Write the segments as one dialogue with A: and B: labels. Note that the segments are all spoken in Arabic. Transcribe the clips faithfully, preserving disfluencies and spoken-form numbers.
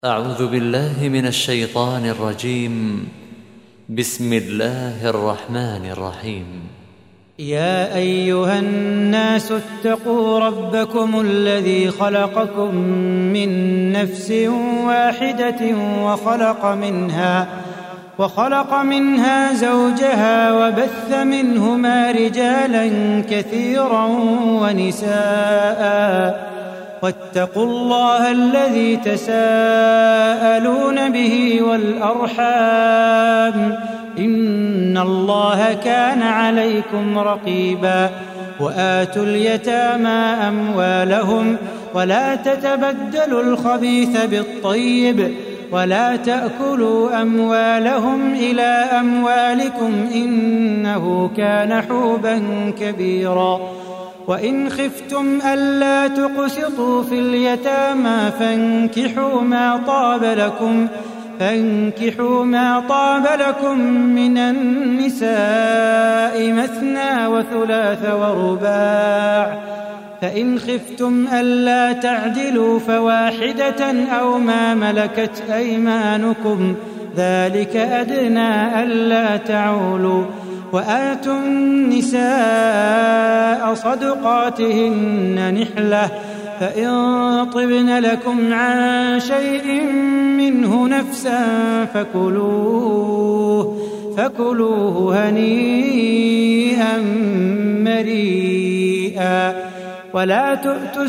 A: أعوذ بالله من الشيطان الرجيم. بسم الله الرحمن الرحيم.
B: يا أيها الناس اتقوا ربكم الذي خلقكم من نفس واحدة وخلق منها وخلق منها زوجها وبث منهما رجالا كثيرا ونساء واتقوا الله الذي تساءلون به والأرحام إن الله كان عليكم رقيبا. وآتوا اليتامى أموالهم ولا تتبدلوا الخبيث بالطيب ولا تأكلوا أموالهم إلى أموالكم إنه كان حوبا كبيرا. وإن خفتم ألا تقسطوا في اليتامى فانكحوا ما طاب لكم فانكحوا ما طاب لكم من النساء مثنى وثلاث ورباع، فإن خفتم ألا تعدلوا فواحدة أو ما ملكت أيمانكم ذلك أدنى ألا تعولوا. وآتوا النساء صدقاتهن نحلة فإن طبن لكم عن شيء منه نفسا فكلوه فكلوه هنيئا مريئا. ولا تؤتوا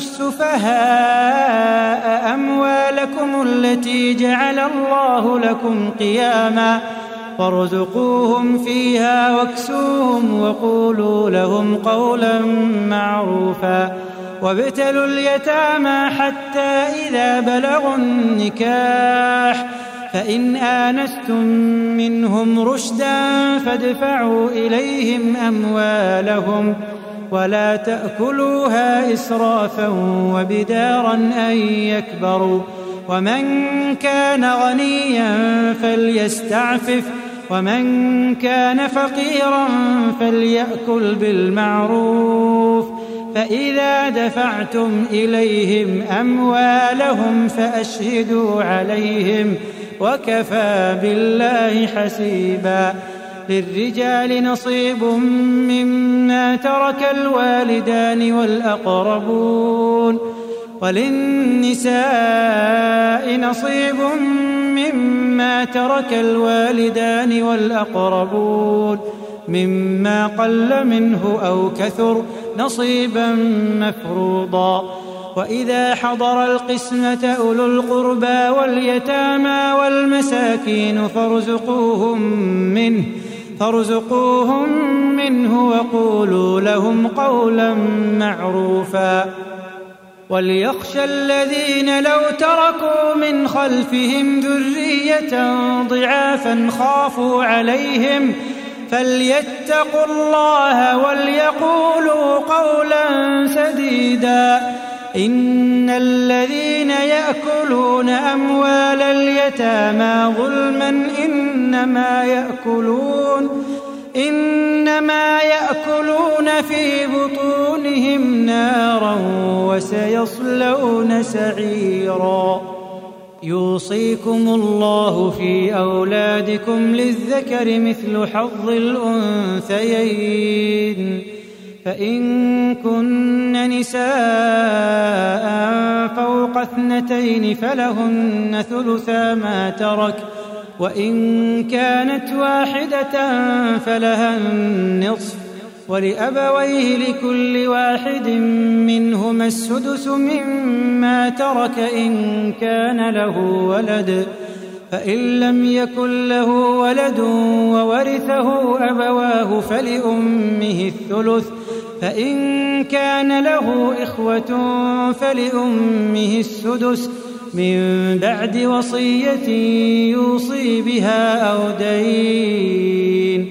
B: السفهاء أموالكم التي جعل الله لكم قياما وارزقوهم فيها واكسوهم وقولوا لهم قولا معروفا. وابتلوا اليتامى حتى إذا بلغوا النكاح فإن آنستم منهم رشدا فادفعوا إليهم أموالهم ولا تأكلوها إسرافا وبدارا أن يكبروا. ومن كان غنيا فليستعفف ومن كان فقيرا فليأكل بالمعروف. فإذا دفعتم إليهم أموالهم فأشهدوا عليهم وكفى بالله حسيبا. للرجال نصيب مما ترك الوالدان والأقربون وللنساء نصيب مما ترك الوالدان والأقربون مما قل منه أو كثر نصيبا مفروضا. وإذا حضر القسمة أولو القربى واليتامى والمساكين فارزقوهم منه فارزقوهم منه وقولوا لهم قولا معروفا. وليخشى الذين لو تركوا من خلفهم ذرية ضعافا خافوا عليهم فليتقوا الله وليقولوا قولا سديدا. إن الذين يأكلون أموال اليتامى ظلما إنما يأكلون إنما يأكلون في بطونهم نارا وسيصلون سعيرا. يوصيكم الله في أولادكم للذكر مثل حظ الأنثيين فإن كن نساء فوق اثنتين فلهن ثلثا ما ترك وإن كانت واحدة فلها النصف ولأبويه لكل واحد منهما السدس مما ترك إن كان له ولد فإن لم يكن له ولد وورثه أبواه فلأمه الثلث فإن كان له إخوة فلأمه السدس من بعد وصية يوصي بها أو دين.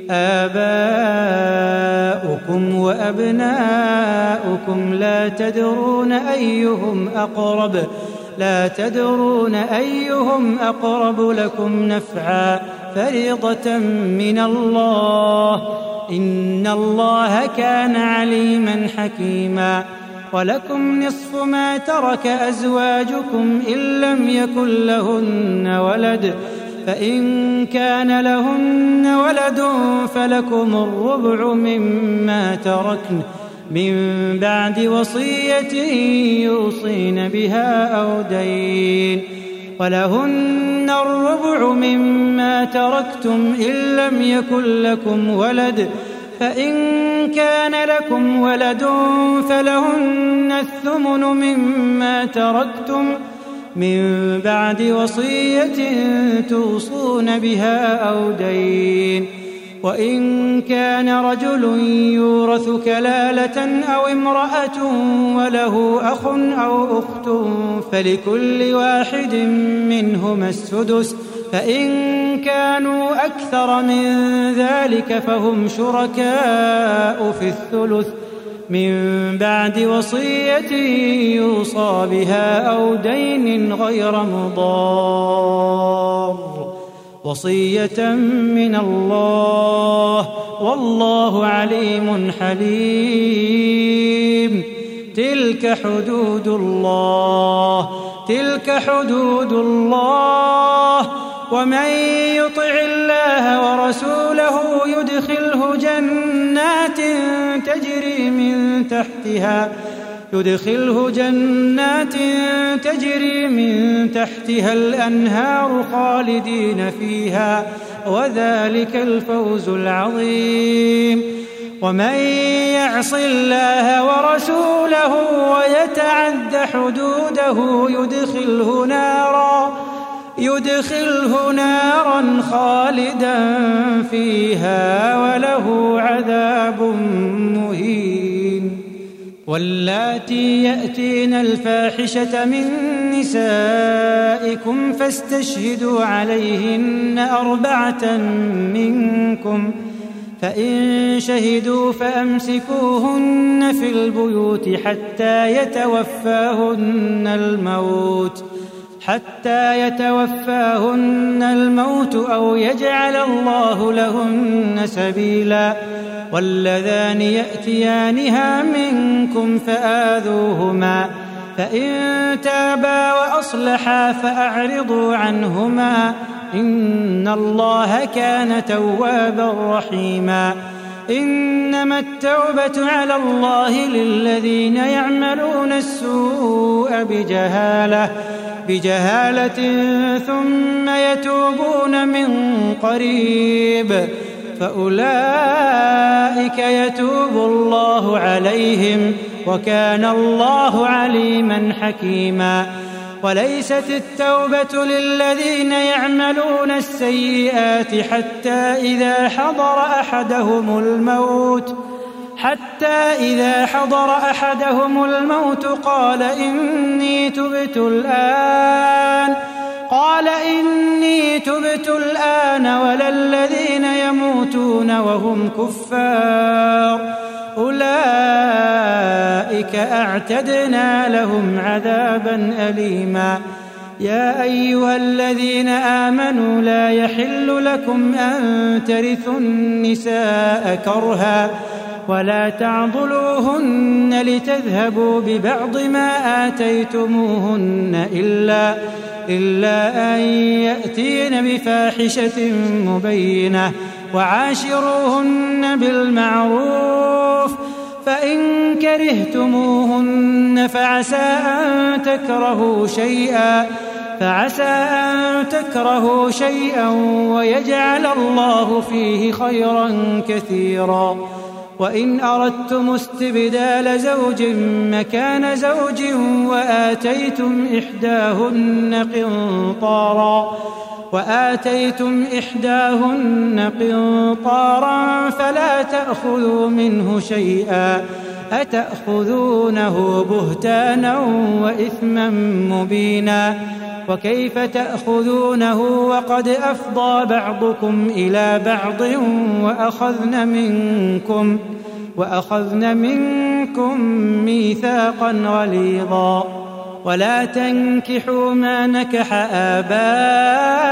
B: آباؤكم وأبناؤكم لا تدرون أيهم أقرب لا تدرون أيهم أقرب لكم نفعا فريضة من الله إن الله كان عليما حكيما. ولكم نصف ما ترك أزواجكم إن لم يكن لهن ولد، فإن كان لهن ولد فلكم الربع مما تركن من بعد وصية يوصين بها أو دين، ولهن الربع مما تركتم إن لم يكن لكم ولد، فإن كان لكم ولد فلهن الثمن مما تركتم من بعد وصية توصون بها أو دين، وإن كان رجل يورث كلالة أو امرأة وله أخ أو أخت فلكل واحد منهما السدس، فإن كانوا أكثر من ذلك فهم شركاء في الثلث من بعد وصية يوصى بها أو دين غير مضار، وصية من الله والله عليم حليم. تلك حدود الله تلك حدود الله ومن يطع الله ورسوله يدخله جنات تجري من تحتها يدخله جنات تجري من تحتها الأنهار خالدين فيها، وذلك الفوز العظيم. ومن يعص الله ورسوله ويتعد حدوده يدخله نارا يدخله نارا خالدا فيها وله عذاب مهين. واللاتي يأتين الفاحشة من نسائكم فاستشهدوا عليهن أربعة منكم، فإن شهدوا فأمسكوهن في البيوت حتى يتوفاهن الموت حتى يتوفاهن الموت أو يجعل الله لهن سبيلا. واللذان يأتيانها منكم فآذوهما، فإن تابا وأصلحا فأعرضوا عنهما إن الله كان توابا رحيما. إنما التوبة على الله للذين يعملون السوء بجهالة بجهالة ثم يتوبون من قريب فأولئك يتوب الله عليهم وكان الله عليما حكيما. وليست التوبة للذين يعملون السيئات حتى إذا حضر أحدهم الموت حتى إذا حضر أحدهم الموت قال إني تبت الآن قال إني تبت الآن ولا الذين يموتون وهم كفار أولئك أعتدنا لهم عذابا أليما. يا أيها الذين آمنوا لا يحل لكم أن ترثوا النساء كرها ولا تعضلوهن لتذهبوا ببعض ما آتيتموهن إلا, إلا أن يأتين بفاحشة مبينة وعاشروهن بالمعروف فإن كرهتموهن فعسى أن تكرهوا شيئا فعسى أن تكرهوا شيئا ويجعل الله فيه خيرا كثيرا. وإن أردتم استبدال زوج مكان زوج وآتيتم إحداهن قنطارا وآتيتم إحداهن قنطارا فلا تأخذوا منه شيئا أتأخذونه بهتانا وإثما مبينا. وكيف تأخذونه وقد أفضى بعضكم إلى بعض وأخذن منكم وأخذن منكم ميثاقا غليظا. ولا تنكحوا ما نكح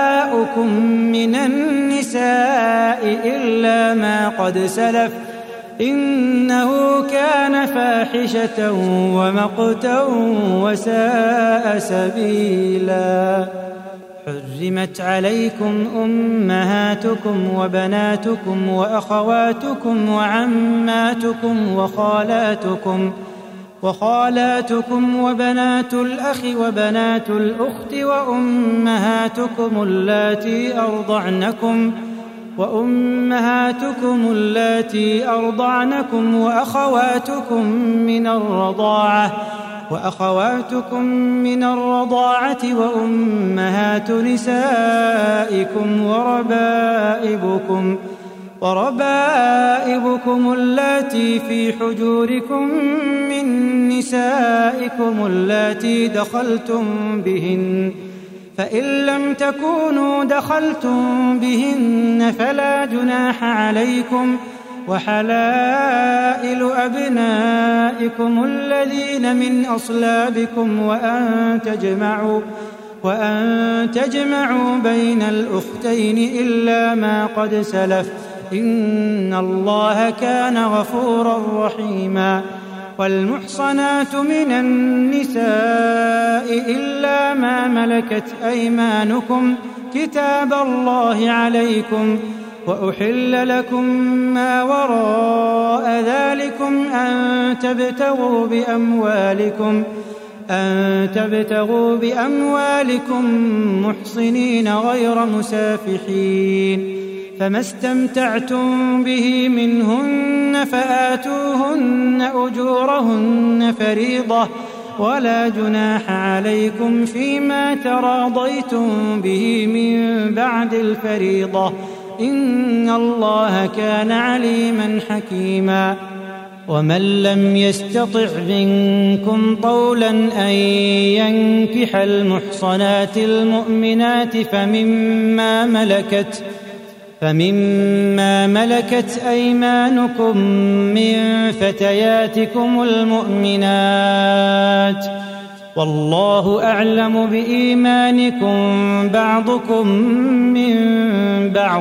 B: آباؤكم من النساء إلا ما قد سلف إنه كان فاحشة ومقتا وساء سبيلا. حرمت عليكم أمهاتكم وبناتكم وأخواتكم وعماتكم وخالاتكم وخالاتكم وبنات الأخ وبنات الأخت وأمهاتكم اللاتي أرضعنكم وأمهاتكم اللاتي أرضعنكم وأخواتكم من الرضاعة وأخواتكم من الرضاعة وأمهات نسائكم وربائبكم وربائبكم اللاتي في حجوركم من نسائكم اللاتي دخلتم بهن، فإن لم تكونوا دخلتم بهن فلا جناح عليكم، وحلائل أبنائكم الذين من أصلابكم وأن تجمعوا وأن تجمعوا بين الأختين إلا ما قد سلف، إن الله كان غفورا رحيما. والمحصنات من النساء إلا ما ملكت أيمانكم كتاب الله عليكم، وأحل لكم ما وراء ذلكم أن تبتغوا بأموالكم أن تبتغوا بأموالكم محصنين غير مسافحين، فما استمتعتم به منهن فآتوهن أجورهن فريضة، ولا جناح عليكم فيما تراضيتم به من بعد الفريضة، إن الله كان عليما حكيما. ومن لم يستطع منكم طولا أن ينكح المحصنات المؤمنات فمما ملكت فمما ملكت أيمانكم من فتياتكم المؤمنات، والله أعلم بإيمانكم بعضكم من بعض،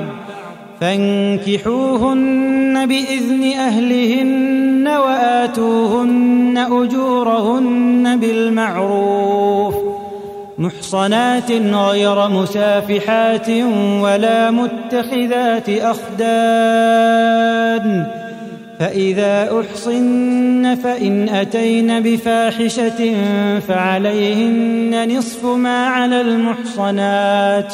B: فانكحوهن بإذن أهلهن وآتوهن أجورهن بالمعروف محصنات غير مسافحات ولا متخذات أخدان، فإذا أحصن فإن أتين بفاحشة فعليهن نصف ما على المحصنات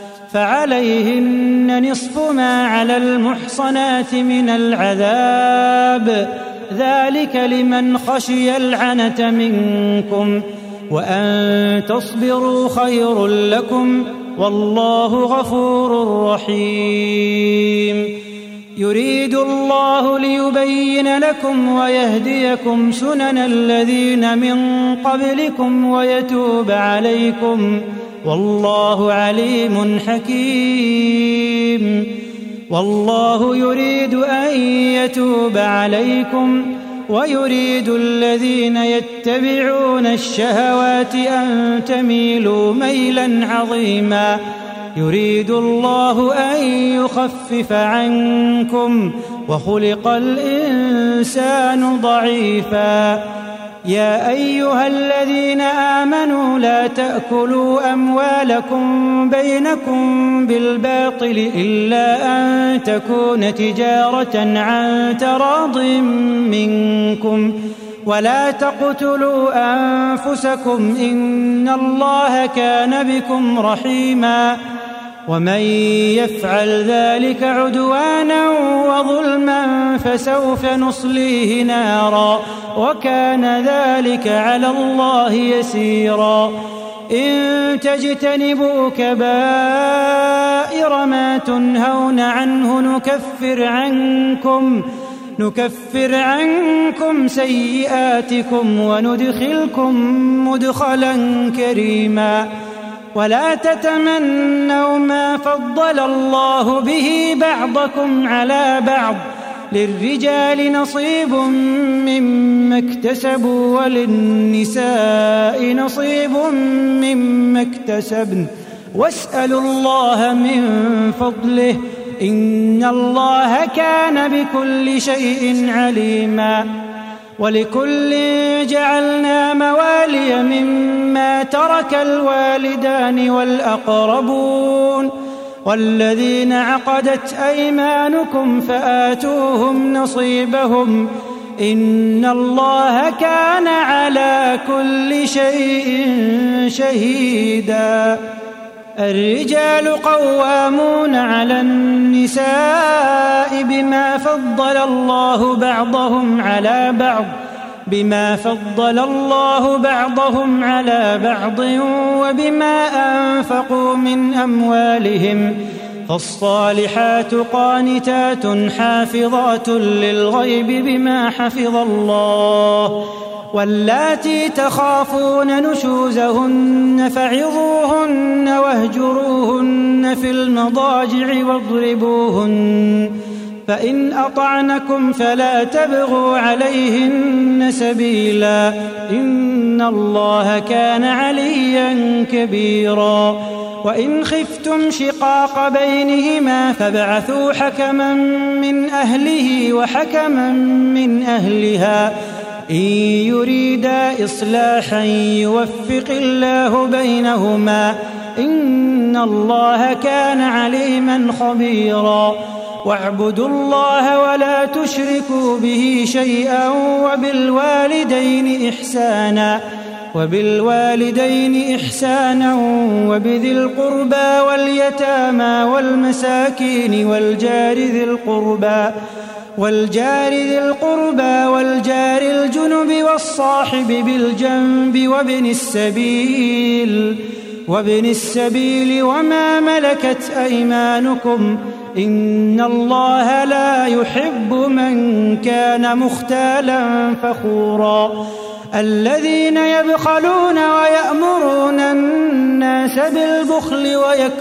B: فعليهن نصف ما على المحصنات من العذاب، ذلك لمن خشي العنة منكم، وأن تصبروا خير لكم، والله غفور رحيم. يريد الله ليبين لكم ويهديكم سنن الذين من قبلكم ويتوب عليكم، والله عليم حكيم. والله يريد أن يتوب عليكم ويريد الذين يتبعون الشهوات أن تميلوا ميلا عظيما. يريد الله أن يخفف عنكم وخلق الإنسان ضعيفا. يا أيها الذين آمنوا لا تأكلوا أموالكم بينكم بالباطل إلا أن تكون تجارة عن تراض منكم، ولا تقتلوا أنفسكم إن الله كان بكم رحيما. ومن يفعل ذلك عدوانا وظلما فسوف نصليه نارا، وكان ذلك على الله يسيرا. إن تجتنبوا كبائر ما تنهون عنه نكفر عنكم نكفر عنكم سيئاتكم وندخلكم مدخلا كريما. ولا تتمنوا ما فضل الله به بعضكم على بعض، للرجال نصيب مما اكتسبوا وللنساء نصيب مما اكتسبن، واسألوا الله من فضله إن الله كان بكل شيء عليما. ولكل جعلنا موالي مما ترك الوالدان والأقربون والذين عقدت أيمانكم فآتوهم نصيبهم إن الله كان على كل شيء شهيدا. الرجال قوامون على النساء بما فضل الله بعضهم على بعض بما فضل الله بعضهم على بعض وبما أنفقوا من أموالهم فالصالحات قانتات حافظات للغيب بما حفظ الله واللاتي تخافون نشوزهن فعظوهن واهجروهن في المضاجع واضربوهن فإن أطعنكم فلا تبغوا عليهن سبيلا إن الله كان عليا كبيرا. وإن خفتم شقاق بينهما فابعثوا حكما من أهله وحكما من أهلها إن يريدا إصلاحا يوفق الله بينهما إن الله كان عليما خبيرا. واعبدوا الله ولا تشركوا به شيئا وبالوالدين إحسانا وبالوالدين إحسانا وبذي القربى واليتامى والمساكين والجار ذي القربى والجار ذي القربى والجار الجنب والصاحب بالجنب وابن السبيل وابن السبيل وما ملكت أيمانكم إن الله لا يحب من كان مختالا فخورا. الذين يبخلون ويأمرون الناس بالبخل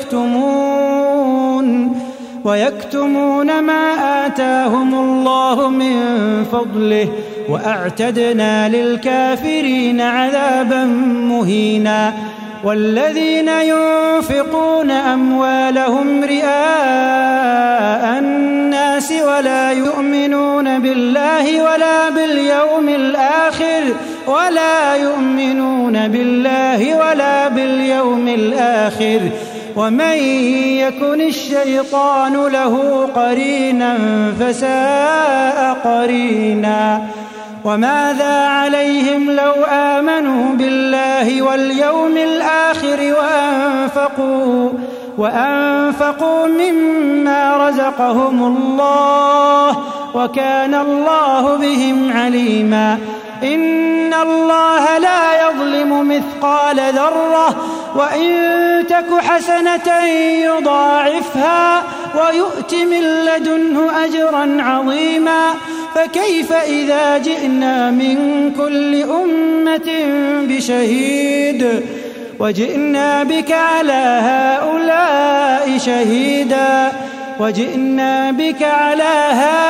B: ويكتمون ويكتمون ما آتاهم الله من فضله وأعتدنا للكافرين عذابا مهينا. والذين ينفقون أموالهم رئاء الناس ولا يؤمنون بالله ولا باليوم الآخر ولا يؤمنون بالله ولا باليوم الآخر ومن يكن الشيطان له قرينا فساء قرينا. وماذا عليهم لو آمنوا بالله واليوم الآخر وأنفقوا وأنفقوا مما رزقهم الله وكان الله بهم عليما. إن الله لا يظلم مثقال ذرة وإن تك حسنة يضاعفها ويؤت من لدنه أجرا عظيما. فكيف إذا جئنا من كل أمة بشهيد وجئنا بك على هؤلاء شهيدا وجئنا بك على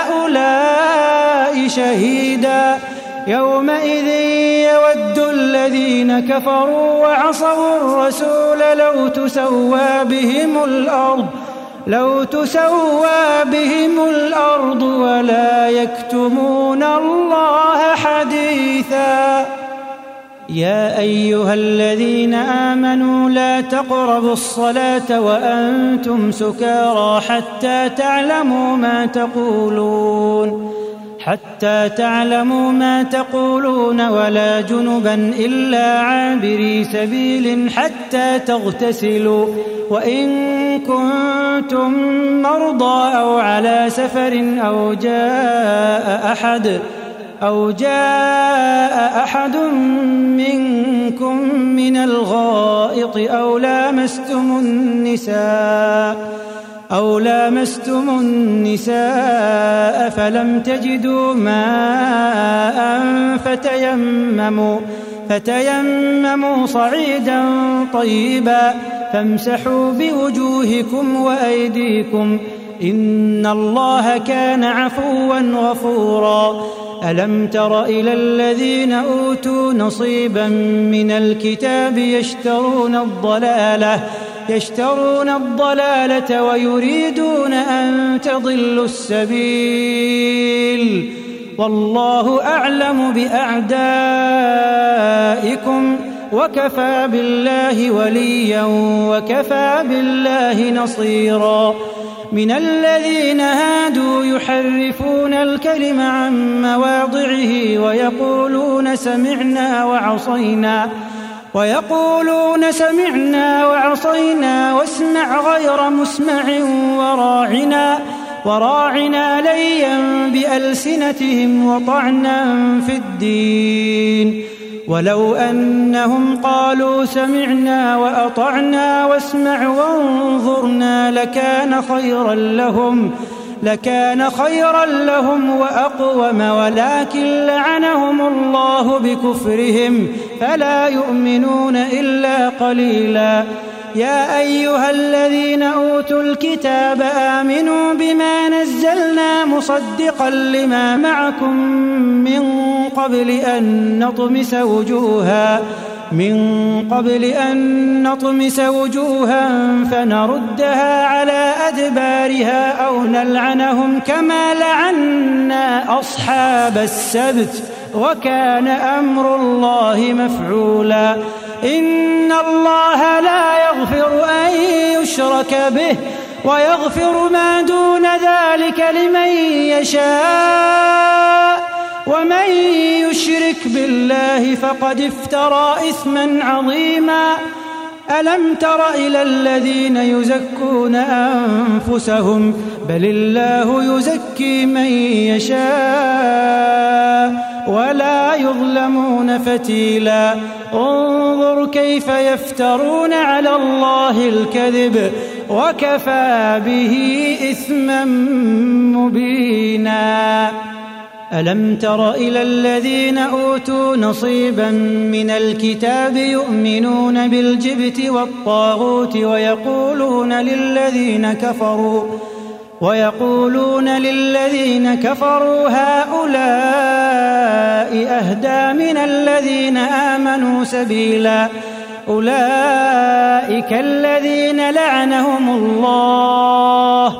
B: هؤلاء شهيدا يومئذ يود الذين كفروا وعصوا الرسول لو تسوى بهم الأرض لو تسوى بهم الأرض ولا يكتمون الله حديثا. يا أيها الذين آمنوا لا تقربوا الصلاة وأنتم سكارى حتى تعلموا ما تقولون حتى تعلموا ما تقولون ولا جنبا إلا عابري سبيل حتى تغتسلوا وإن كنتم مرضى أو على سفر أو جاء أحد أو جاء أحد منكم من الغائط أو لامستم النساء أو لامستم النساء فلم تجدوا ماء فتيمموا فتيمموا صعيدا طيبا فامسحوا بوجوهكم وأيديكم إن الله كان عفوا غفورا. ألم تر إلى الذين أوتوا نصيبا من الكتاب يشترون الضلالة يشترون الضلالة ويريدون أن تضلوا السبيل والله أعلم بأعدائكم وكفى بالله وليا وكفى بالله نصيرا من الذين هادوا يحرفون الكلم عن مواضعه ويقولون سمعنا وعصينا ويقولون سمعنا وعصينا واسمع غير مسمع وراعنا وراعنا ليا بألسنتهم وطعنا في الدين ولو أنهم قالوا سمعنا وأطعنا واسمع وانظرنا لكان خيرا لهم لكان خيرا لهم وأقوم ولكن لعنهم الله بكفرهم فلا يؤمنون إلا قليلا يا أيها الذين أوتوا الكتاب آمنوا بما نزلنا مصدقا لما معكم من قبل أن نطمس وجوها من قبل أن نطمس وجوها فنردها على أدبارها أو نلعنهم كما لعنا أصحاب السبت وكان أمر الله مفعولا إن الله لا يغفر أن يشرك به ويغفر ما دون ذلك لمن يشاء ومن يشرك بالله فقد افترى إثما عظيما ألم تر إلى الذين يزكون أنفسهم بل الله يزكي من يشاء ولا يظلمون فتيلا انظر كيف يفترون على الله الكذب وكفى به إثما مبينا ألم تر إلى الذين أوتوا نصيبا من الكتاب يؤمنون بالجبت والطاغوت ويقولون للذين كفروا ويقولون للذين كفروا هؤلاء أهدى من الذين آمنوا سبيلا أولئك الذين لعنهم الله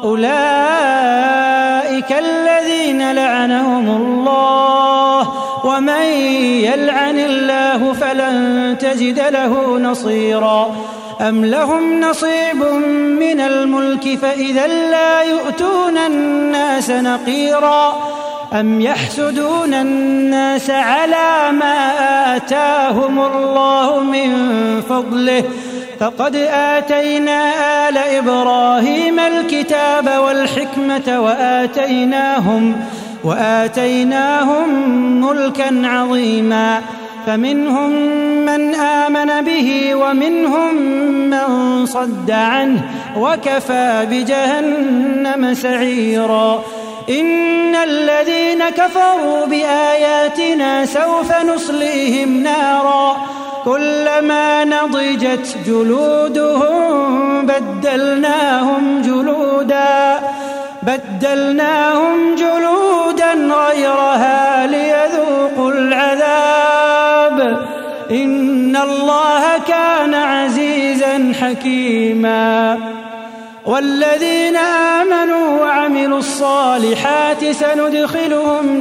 B: أولئك الذين لعنهم الله ومن يلعن الله فلن تجد له نصيرا أم لهم نصيب من الملك فإذا لا يؤتون الناس نقيرا أم يحسدون الناس على ما آتاهم الله من فضله فقد آتينا آل إبراهيم الكتاب والحكمة وآتيناهم وآتيناهم ملكا عظيما فمنهم من آمن به ومنهم من صد عنه وكفى بجهنم سعيرا إن الذين كفروا بآياتنا سوف نصليهم نارا كلما نضجت جلودهم بدلناهم جلودا بدلناهم جلودا غيرها ليذوقوا العذاب إن الله كان عزيزا حكيما والذين آمنوا وعملوا الصالحات سندخلهم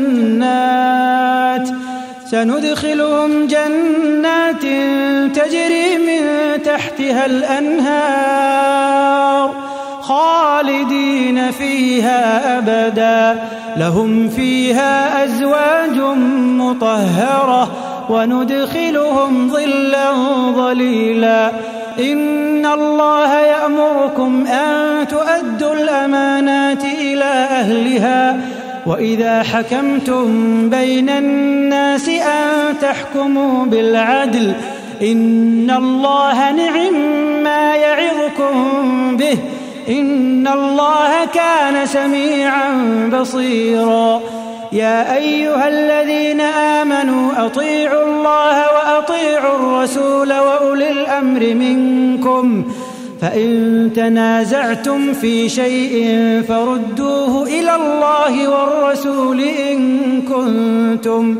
B: جنات سندخلهم جنات تجري من تحتها الأنهار خالدين فيها أبدا لهم فيها أزواج مطهرة وندخلهم ظلا ظليلا إن الله يأمركم أن تؤدوا الأمانات إلى أهلها وإذا حكمتم بين الناس أن تحكموا بالعدل إن الله نعم ما يعظكم به إن الله كان سميعا بصيرا يا أيها الذين آمنوا أطيعوا الله وأطيعوا الرسول وأولي الأمر منكم فإن تنازعتم في شيء فردوه إلى الله والرسول إن كنتم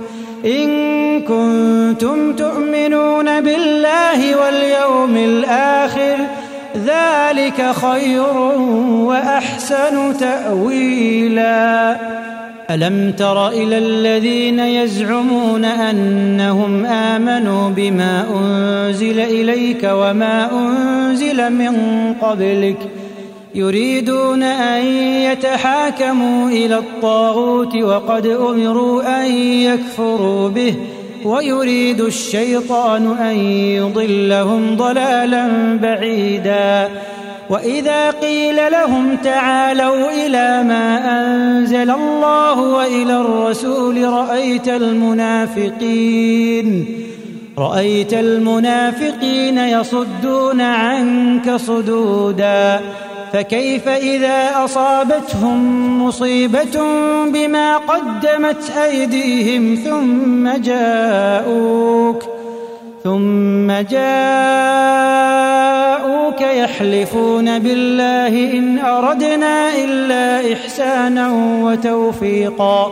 B: إن كنتم تؤمنون بالله واليوم الآخر ذلك خير وأحسن تأويلا. ألم تر إلى الذين يزعمون أنهم آمنوا بما أنزل إليك وما أنزل من قبلك يريدون أن يتحاكموا إلى الطاغوت وقد أمروا أن يكفروا به ويريد الشيطان أن يضلهم ضلالا بعيدا. وإذا قيل لهم تعالوا إلى ما أنزل الله وإلى الرسول رأيت المنافقين رأيت المنافقين يصدون عنك صدودا. فكيف إذا أصابتهم مصيبة بما قدمت أيديهم ثم جاءوك ثم جاءوك يحلفون بالله إن أردنا إلا إحسانا وتوفيقا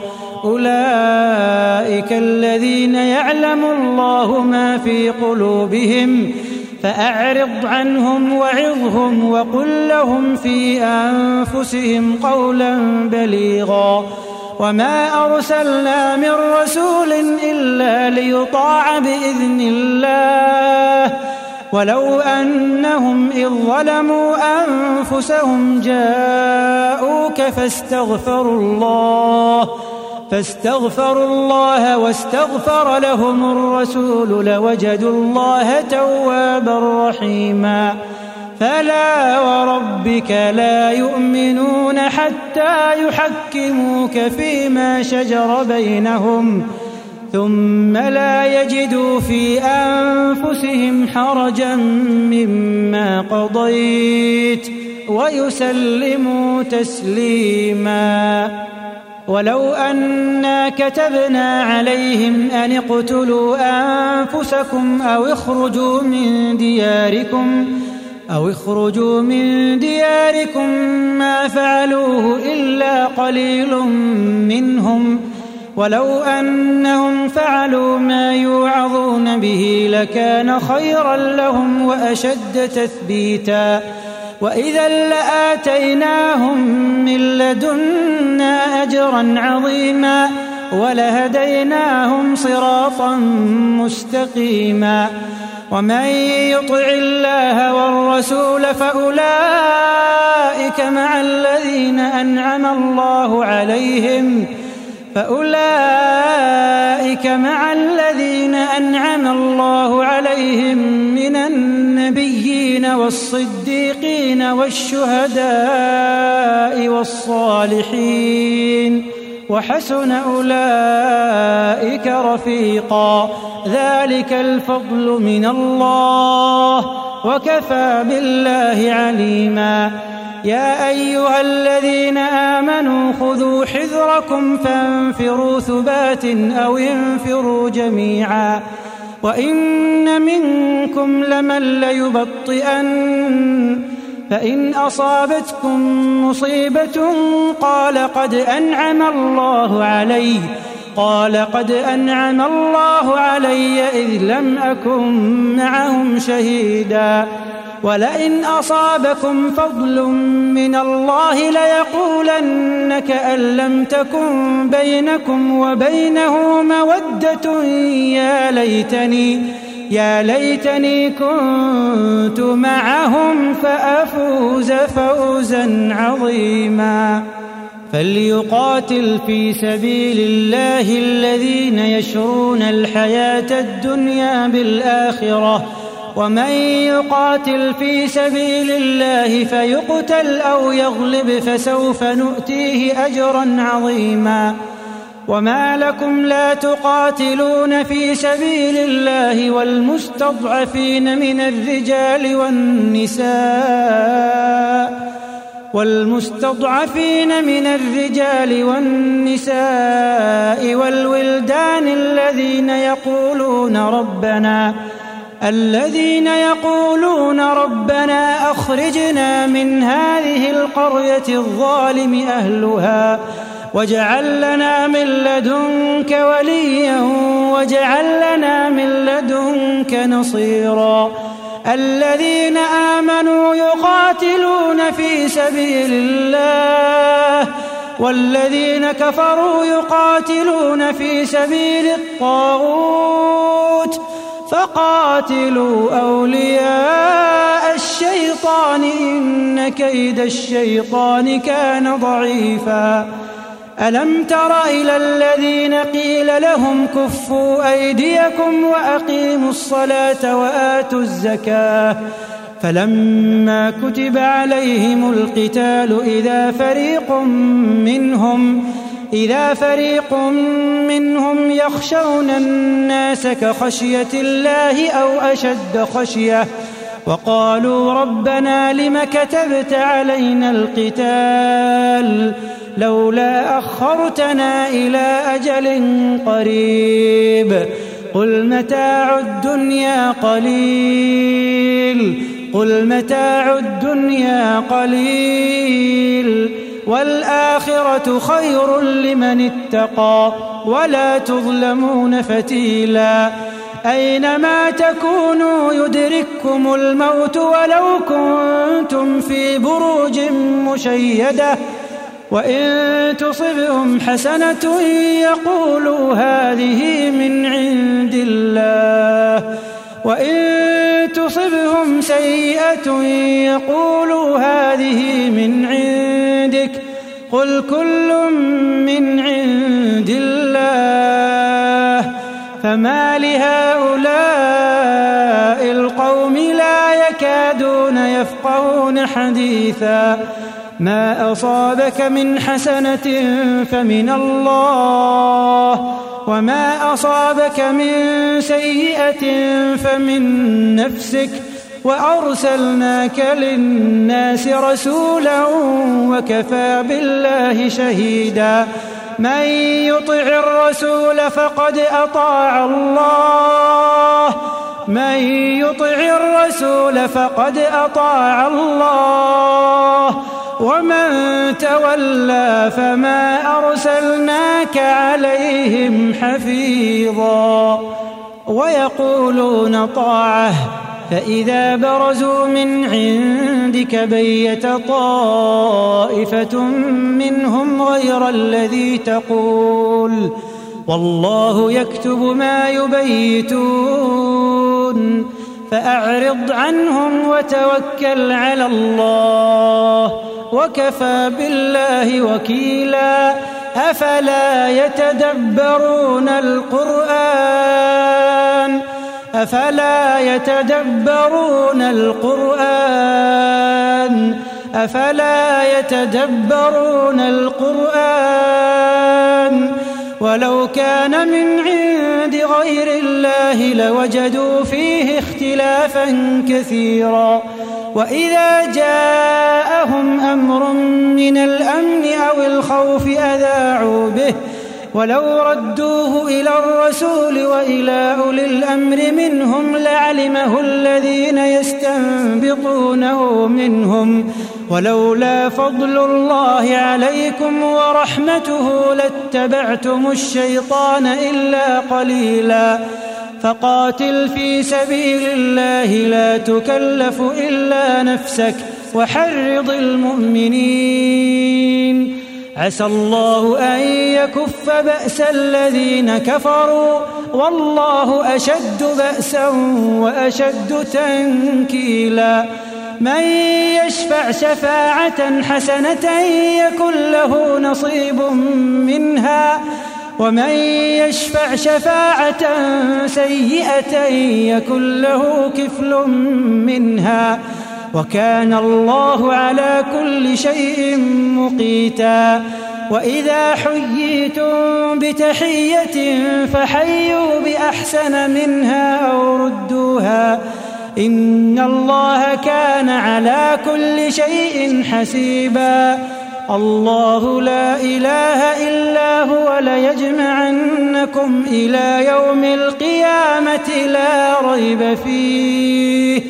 B: أولئك الذين يعلم الله ما في قلوبهم فأعرض عنهم وعظهم وقل لهم في أنفسهم قولا بليغا. وما أرسلنا من رسول إلا ليطاع بإذن الله ولو أنهم إذ ظلموا أنفسهم جاءوك فاستغفروا الله فاستغفروا الله واستغفر لهم الرسول لوجدوا الله توابا رحيما. فلا وربك لا يؤمنون حتى يحكموك فيما شجر بينهم ثم لا يجدوا في أنفسهم حرجا مما قضيت ويسلموا تسليما. ولو أنا كتبنا عليهم أن اقتلوا أنفسكم أو اخرجوا من دياركم أو اخرجوا من دياركم ما فعلوه إلا قليل منهم ولو أنهم فعلوا ما يوعظون به لكان خيرا لهم وأشد تثبيتا. وإذا لآتيناهم من لدنا أجرا عظيما ولهديناهم صراطا مستقيما. ومن يطع الله والرسول فأولئك مع الذين أنعم الله عليهم فأولئك مع الذين أنعم الله عليهم من النبيين والصديقين والشهداء والصالحين وحسن أولئك رفيقا. ذلك الفضل من الله وكفى بالله عليما. يا أيها الذين آمنوا خذوا حذركم فانفروا ثبات أو انفروا جميعا وإن منكم لمن ليبطئن فإن أصابتكم مصيبة قال قد أنعم الله علي قال قد أنعم الله علي إذ لم أكن معهم شهيدا ولئن أصابكم فضل من الله ليقولن كأن لم تكن بينكم وبينه مودة يا ليتني يا ليتني كنت معهم فأفوز فوزا عظيما. فليقاتل في سبيل الله الذين يشرون الحياة الدنيا بالآخرة ومن يقاتل في سبيل الله فيقتل أو يغلب فسوف نؤتيه أجرا عظيما. وما لكم لا تقاتلون في سبيل الله والمستضعفين من الرجال والنساء والمستضعفين من الرجال والنساء والولدان الذين يقولون ربنا الذين يقولون ربنا أخرجنا من هذه القرية الظالم أهلها واجعل لنا من لدنك وليا واجعل لنا من لدنك نصيرا. الذين آمنوا يقاتلون في سبيل الله والذين كفروا يقاتلون في سبيل الطاغوت فقاتلوا أولياء الشيطان إن كيد الشيطان كان ضعيفا. ألم تر إلى الذين قيل لهم كفوا أيديكم وأقيموا الصلاة وآتوا الزكاة فلما كتب عليهم القتال إذا فريق منهم إذا فريق منهم يخشون الناس كخشية الله أو أشد خشية وقالوا ربنا لم كتبت علينا القتال لولا أخرتنا إلى أجل قريب قل متاع الدنيا قليل قل متاع الدنيا قليل والآخرة خير لمن اتقى ولا تظلمون فتيلا. أينما تكونوا يدرككم الموت ولو كنتم في بروج مشيدة وإن تصبهم حسنة يقولوا هذه من عند الله وإن تصبهم سيئة يقولوا هذه من عندك قل كل من عند الله فما لهؤلاء القوم لا يكادون يفقهون حديثا. ما أصابك من حسنة فمن الله وما أصابك من سيئة فمن نفسك وأرسلناك للناس رسولا وكفى بالله شهيدا. من يطع الرسول فقد أطاع الله من يطع الرسول فقد أطاع الله ومن تولى فما أرسلناك عليهم حفيظا. ويقولون طاعة فإذا برزوا من عندك بيت طائفة منهم غير الذي تقول والله يكتب ما يبيتون فأعرض عنهم وتوكل على الله وكفى بالله وكيلا. أفلا يتدبرون القرآن أفلا يتدبرون القرآن أفلا يتدبرون القرآن ولو كان من عند غير الله لوجدوا فيه اختلافا كثيرا. وإذا جاءهم أمر من الأمن أو الخوف أذاعوا به ولو ردوه إلى الرسول وإلى أولي الأمر منهم لعلمه الذين يستنبطونه منهم ولولا فضل الله عليكم ورحمته لاتبعتم الشيطان إلا قليلا. فقاتل في سبيل الله لا تكلف إلا نفسك وحرض المؤمنين عسى الله أن يكف بأس الذين كفروا والله أشد بأسا وأشد تنكيلا. من يشفع شفاعة حسنة يكن له نصيب منها ومن يشفع شفاعة سيئة يكن له كفل منها وكان الله على كل شيء مقيتا. وإذا حييتم بتحية فحيوا بأحسن منها أو ردوها إن الله كان على كل شيء حسيبا. الله لا إله إلا هو ليجمعنكم إلى يوم القيامة لا ريب فيه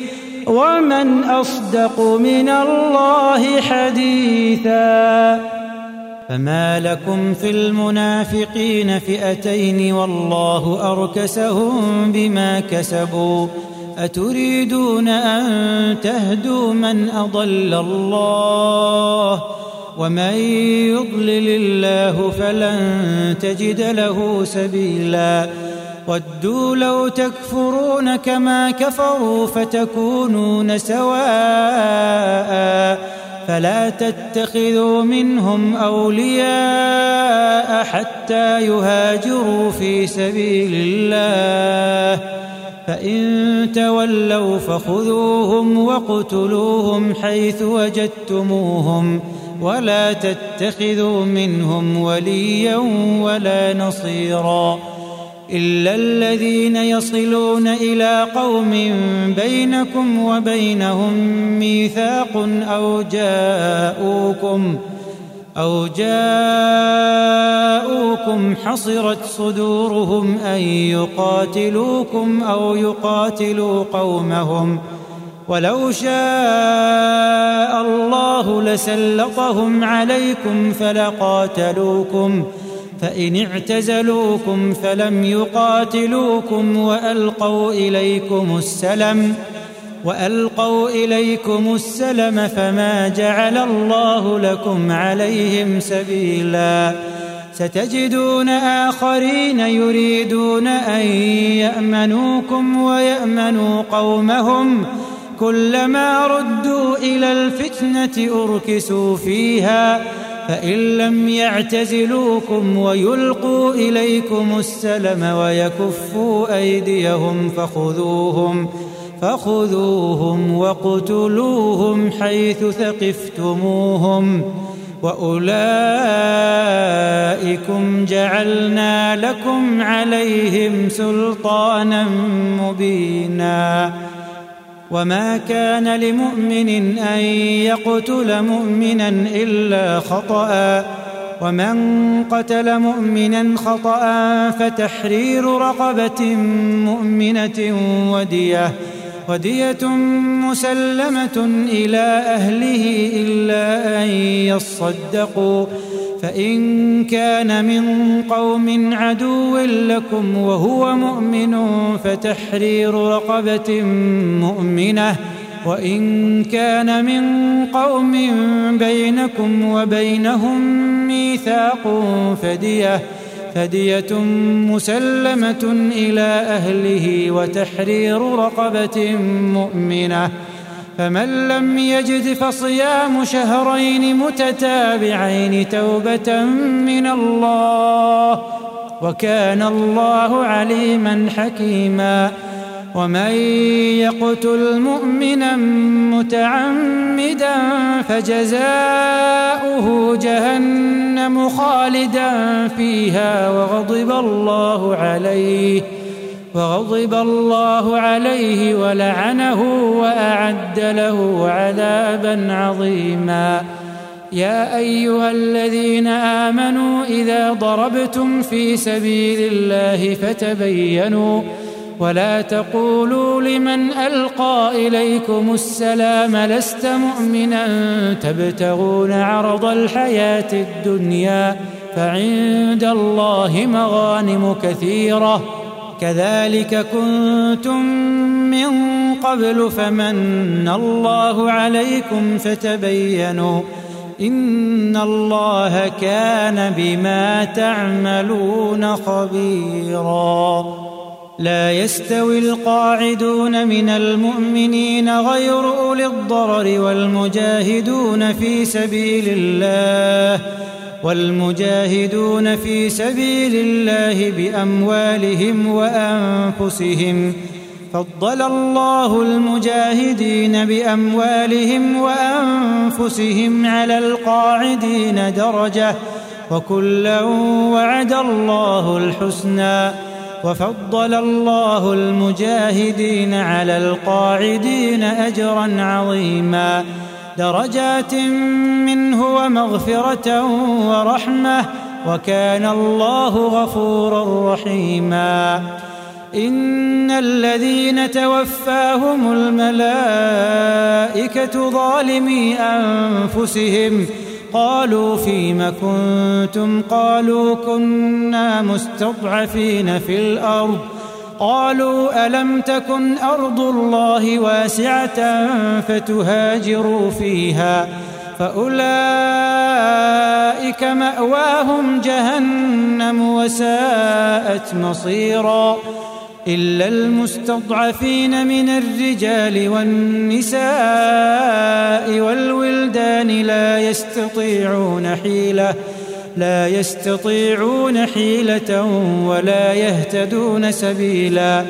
B: ومن أصدق من الله حديثا. فما لكم في المنافقين فئتين والله أركسهم بما كسبوا أتريدون أن تهدوا من أضل الله ومن يضلل الله فلن تجد له سبيلا ودوا لو تكفرون كما كفروا فتكونون سواء فلا تتخذوا منهم أولياء حتى يهاجروا في سبيل الله فإن تولوا فخذوهم واقتلوهم حيث وجدتموهم ولا تتخذوا منهم وليا ولا نصيرا إلا الذين يصلون إلى قوم بينكم وبينهم ميثاق أو جاءوكم أو جاءوكم حصرت صدورهم أن يقاتلوكم أو يقاتلوا قومهم ولو شاء الله لسلطهم عليكم فلقاتلوكم فإن اعتزلوكم فلم يقاتلوكم وألقوا إليكم السلم وألقوا إليكم السلم فما جعل الله لكم عليهم سبيلا ستجدون آخرين يريدون أن يأمنوكم ويأمنوا قومهم كلما ردوا إلى الفتنة أركسوا فيها فإن لم يعتزلوكم ويلقوا إليكم السلم ويكفوا أيديهم فخذوهم فخذوهم وقتلوهم حيث ثقفتموهم وأولئكم جعلنا لكم عليهم سلطانا مبينا وما كان لمؤمن أن يقتل مؤمنا إلا خطأ ومن قتل مؤمنا خطأ فتحرير رقبة مؤمنة ودية ودية مسلمة إلى أهله إلا أن يصدقوا فإن كان من قوم عدو لكم وهو مؤمن فتحرير رقبة مؤمنة وإن كان من قوم بينكم وبينهم ميثاق فدية فدية مسلمة إلى أهله وتحرير رقبة مؤمنة فمن لم يجد فصيام شهرين متتابعين توبة من الله وكان الله عليما حكيما ومن يقتل مؤمنا متعمدا فجزاؤه جهنم خالدا فيها وغضب الله عليه وغضب الله عليه ولعنه وأعد له عذابا عظيما يا أيها الذين آمنوا إذا ضربتم في سبيل الله فتبينوا ولا تقولوا لمن ألقى إليكم السلام لست مؤمنا تبتغون عرض الحياة الدنيا فعند الله مغانم كثيرة كذلك كنتم من قبل فمن الله عليكم فتبينوا إن الله كان بما تعملون خبيرا لا يستوي القاعدون من المؤمنين غير أولي الضرر والمجاهدون في سبيل الله والمجاهدون في سبيل الله بأموالهم وأنفسهم فضل الله المجاهدين بأموالهم وأنفسهم على القاعدين درجة وكلا وعد الله الحسنى وفضل الله المجاهدين على القاعدين أجرا عظيما درجات منه ومغفرة ورحمة وكان الله غفورا رحيما إن الذين توفاهم الملائكة ظالمي أنفسهم قالوا فيم كنتم قالوا كنا مستضعفين في الأرض قالوا ألم تكن أرض الله واسعة فتهاجروا فيها فأولئك مأواهم جهنم وساءت مصيرا إلا المستضعفين من الرجال والنساء والولدان لا يستطيعون حيلة لا يستطيعون حيلة ولا يهتدون سبيلا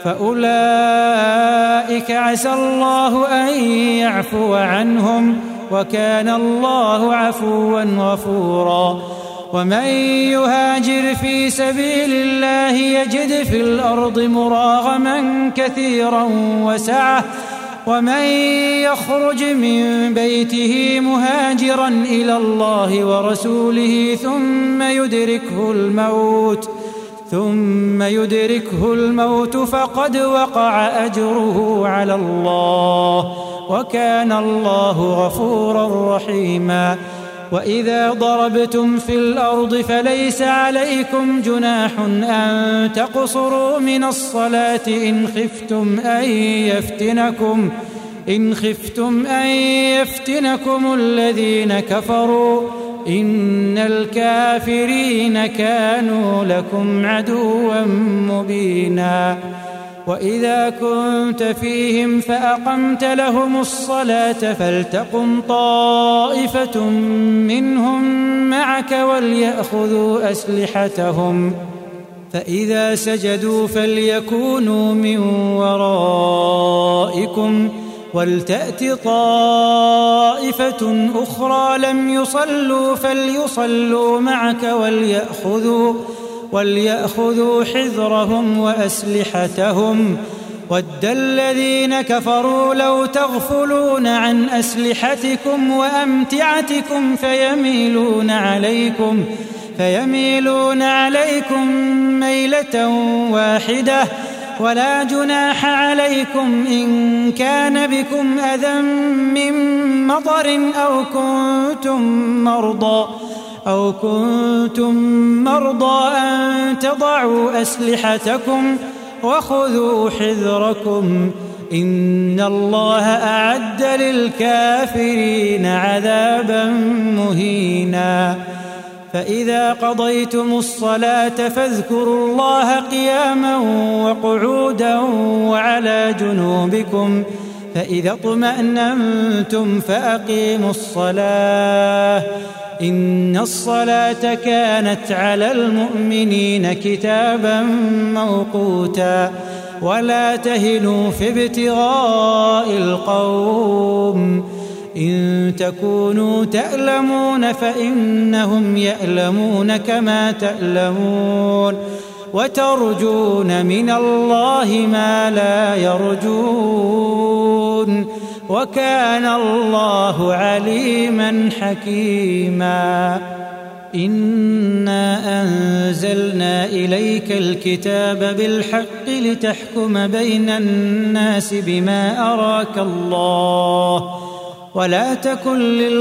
B: فأولئك عسى الله أن يعفو عنهم وكان الله عفوا غفورا ومن يهاجر في سبيل الله يجد في الأرض مراغما كثيرا وسعة ومن يخرج من بيته مهاجرا إلى الله ورسوله ثم يدركه الموت ثم يدركه الموت فقد وقع أجره على الله وكان الله غفورا رحيما وإذا ضربتم في الأرض فليس عليكم جناح أن تقصروا من الصلاة إن خفتم أن يفتنكم إن خفتم أن يفتنكم الذين كفروا إن الكافرين كانوا لكم عدوا مبينا وإذا كنت فيهم فأقمت لهم الصلاة فلتقم طائفة منهم معك وليأخذوا أسلحتهم فإذا سجدوا فليكونوا من ورائكم ولتأت طائفة أخرى لم يصلوا فليصلوا معك وليأخذوا وليأخذوا حذرهم وأسلحتهم ود الذين كفروا لو تغفلون عن أسلحتكم وأمتعتكم فيميلون عليكم فيميلون عليكم ميلة واحدة ولا جناح عليكم إن كان بكم أذى من مطر أو كنتم مرضى أو كنتم مرضى أن تضعوا أسلحتكم وخذوا حذركم إن الله أعد للكافرين عذابا مهينا فإذا قضيتم الصلاة فاذكروا الله قياما وقعودا وعلى جنوبكم فإذا اطمأننتم فأقيموا الصلاة إن الصلاة كانت على المؤمنين كتابا موقوتا ولا تهنوا في ابتغاء القوم إن تكونوا تألمون فإنهم يألمون كما تألمون وترجون من الله ما لا يرجون وكان الله عليما حكيما إنا أنزلنا إليك الكتاب بالحق لتحكم بين الناس بما أراك الله ولا تكن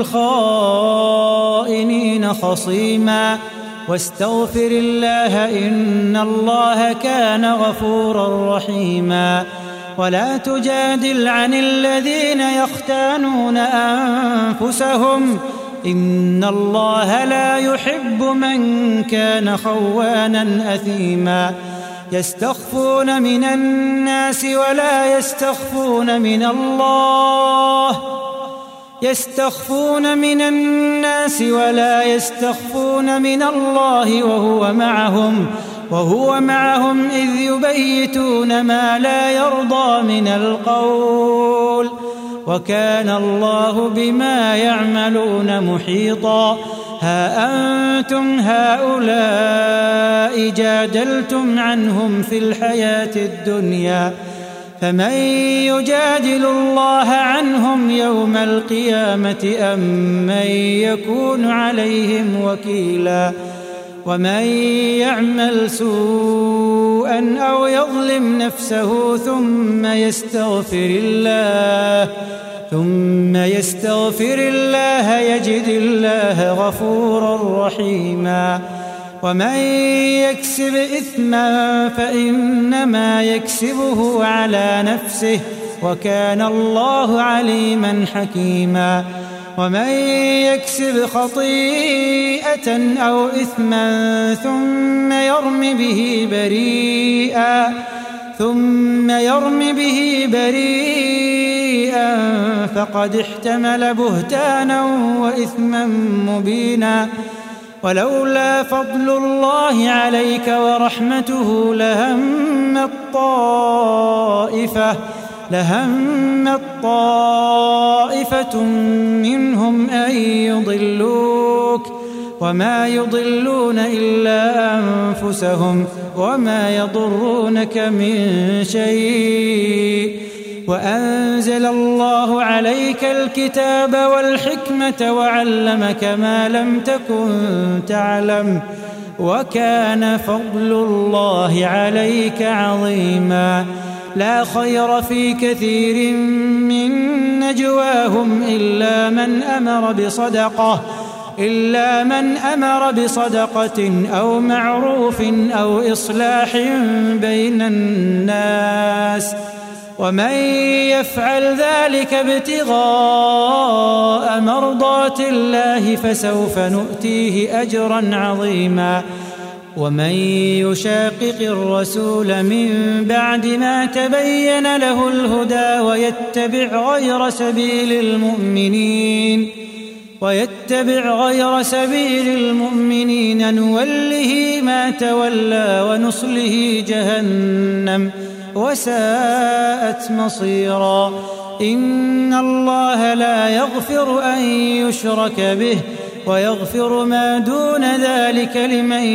B: للخائنين خصيما واستغفر الله إن الله كان غفورا رحيما ولا تجادل عن الذين يختانون أنفسهم إن الله لا يحب من كان خوانا أثيما يستخفون من الناس ولا يستخفون من الله يستخفون من الناس ولا يستخفون من الله وهو معهم وهو معهم إذ يبيتون ما لا يرضى من القول وكان الله بما يعملون محيطا ها أنتم هؤلاء جادلتم عنهم في الحياة الدنيا فمن يجادل الله عنهم يوم القيامة أم من يكون عليهم وكيلا ومن يعمل سوءا أو يظلم نفسه ثم يستغفر الله ثم يستغفر الله يجد الله غفورا رحيما ومن يكسب إثما فإنما يكسبه على نفسه وكان الله عليما حكيما ومن يكسب خطيئة أو إثما ثم يرم به بريئا ثم يرم به بريئا فقد احتمل بهتانا وإثما مبينا ولولا فضل الله عليك ورحمته لهمت طائفة لهمت طائفة منهم أن يضلوك وما يضلون إلا أنفسهم وما يضرونك من شيء وأنزل الله عليك الكتاب والحكمة وعلمك ما لم تكن تعلم وكان فضل الله عليك عظيما لا خير في كثير من نجواهم إلا من أمر بصدقة إلا من أمر بصدقة أو معروف أو إصلاح بين الناس ومن يفعل ذلك ابتغاء مرضات الله فسوف نؤتيه أجرا عظيما ومن يشاقق الرسول من بعد ما تبين له الهدى ويتبع غير سبيل المؤمنين ويتبع غير سبيل المؤمنين نوله ما تولى ونصله جهنم وساءت مصيرا إن الله لا يغفر أن يشرك به ويغفر ما دون ذلك لمن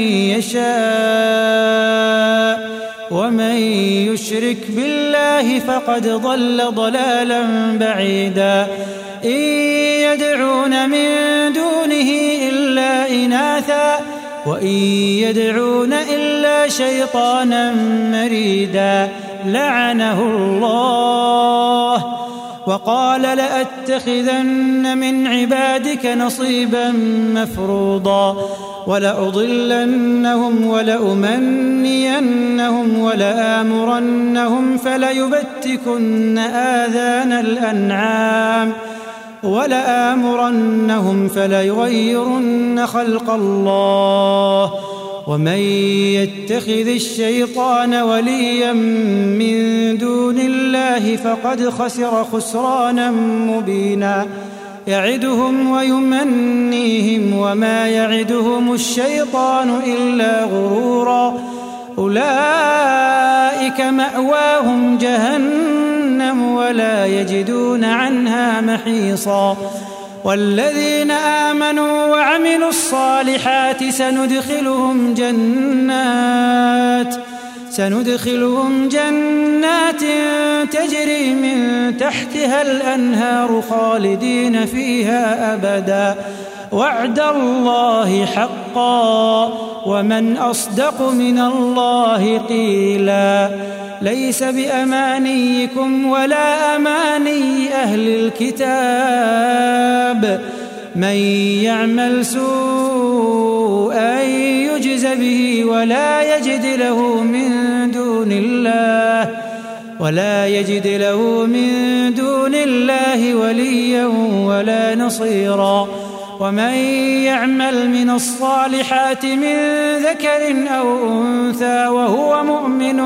B: يشاء ومن يشرك بالله فقد ضل ضلالا بعيدا إن يدعون من دونه إلا إناثا وإن يدعون إلا شيطانا مريدا لعنه الله وقال لأتخذن من عبادك نصيبا مفروضا ولأضلنهم ولأمنينهم ولآمرنهم فليبتكن آذان الأنعام ولآمرنهم فليغيرن خلق الله ومن يتخذ الشيطان وليا من دون الله فقد خسر خسرانا مبينا يعدهم ويمنيهم وما يعدهم الشيطان إلا غرورا أولئك مأواهم جهنم ولا يجدون عنها محيصا والذين آمنوا وعملوا الصالحات سندخلهم جنات سندخلهم جنات تجري من تحتها الأنهار خالدين فيها أبدا وعد الله حقا ومن أصدق من الله قيلا ليس بأمانيكم ولا أماني أهل الكتاب من يعمل سوءا يجز به ولا يجد له من دون الله ولا يجد له من دون الله وليا ولا نصيرا ومن يعمل من الصالحات من ذكر أو أنثى وهو مؤمن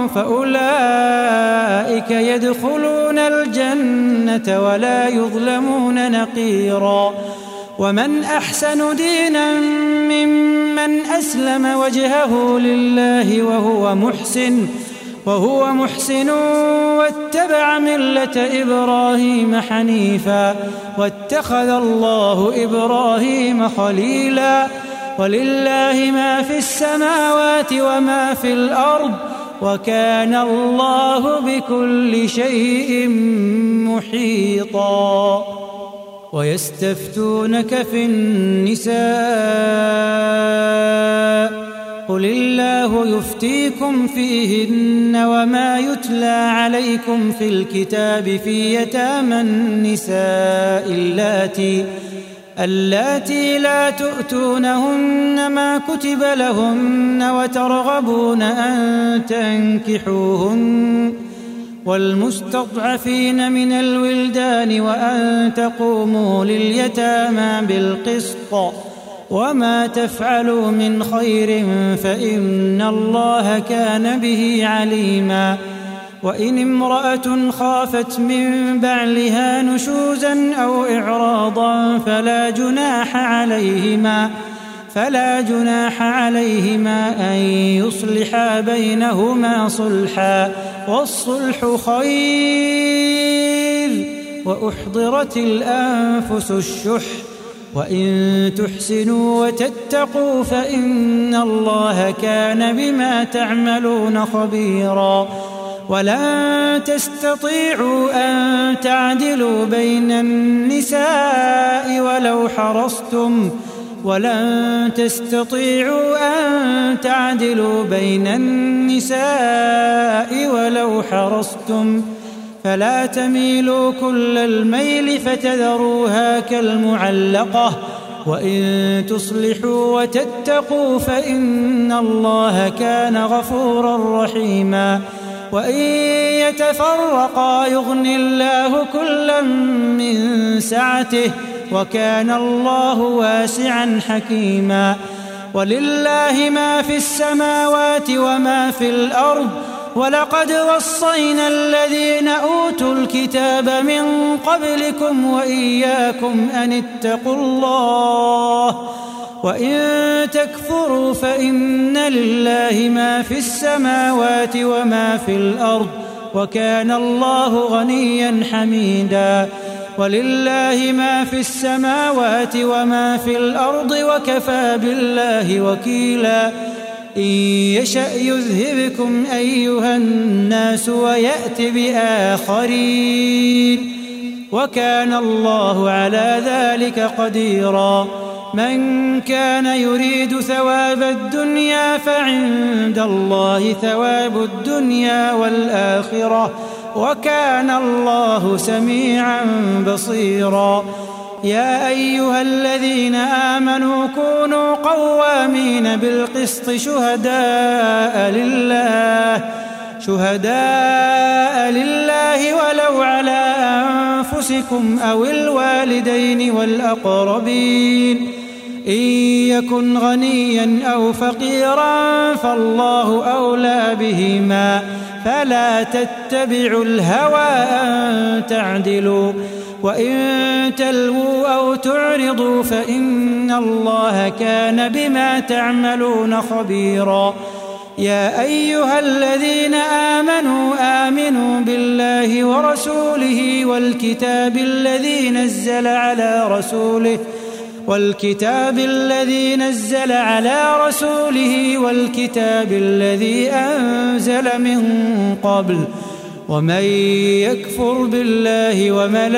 B: فأولئك يدخلون الجنة ولا يظلمون نقيرا ومن أحسن دينا ممن أسلم وجهه لله وهو محسن وهو محسن واتبع ملة إبراهيم حنيفا واتخذ الله إبراهيم خليلا ولله ما في السماوات وما في الأرض وكان الله بكل شيء محيطا ويستفتونك في النساء قل الله يفتيكم فيهن وما يتلى عليكم في الكتاب في يتامى النساء اللاتي اللاتي لا تؤتونهن ما كتب لهن وترغبون أن تنكحوهن والمستضعفين من الولدان وأن تقوموا لليتامى بالقسط وما تفعلوا من خير فإن الله كان به عليما وإن امرأة خافت من بعلها نشوزا أو إعراضا فلا جناح عليهما فلا جناح عليهما أن يصلحا بينهما صلحا والصلح خير وأحضرت الأنفس الشح وإن تحسنوا وتتقوا فإن الله كان بما تعملون خبيرا ولن تستطيعوا أن تعدلوا بين النساء ولو حرصتم ولن تستطيعوا أن تعدلوا بين النساء ولو حرصتم فلا تميلوا كل الميل فتذروها كالمعلقة وإن تصلحوا وتتقوا فإن الله كان غفورا رحيما وإن يتفرقا يغن الله كلا من سعته وكان الله واسعا حكيما ولله ما في السماوات وما في الأرض ولقد وصينا الذين أوتوا الكتاب من قبلكم وإياكم أن اتقوا الله وإن تكفروا فإن لله ما في السماوات وما في الأرض وكان الله غنيا حميدا ولله ما في السماوات وما في الأرض وكفى بالله وكيلا إن يشأ يذهبكم أيها الناس ويأت بآخرين وكان الله على ذلك قديرا من كان يريد ثواب الدنيا فعند الله ثواب الدنيا والآخرة وكان الله سميعا بصيرا يا أيها الذين آمنوا كونوا قوامين بالقسط شهداء لله شهداء لله ولو على أنفسكم أو الوالدين والأقربين إن يكن غنيا أو فقيرا فالله أولى بهما فلا تتبعوا الهوى أن تعدلوا وإن تلووا أو تعرضوا فإن الله كان بما تعملون خبيرا يا أيها الذين آمنوا آمنوا بالله ورسوله والكتاب الذي نزل على رسوله والكتاب الذي نزل على رسوله والكتاب الذي أنزل من قبل ومن يكفر بالله